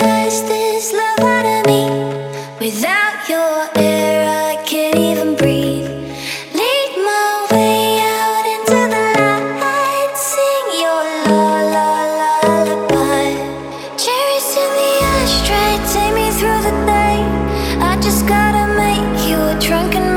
hypnotize this love out of me. Without your air, I can't even breathe. Lead my way out into the light. Sing your lullaby. Cherries in the ashtray, take me through the day. I just gotta make you a drunken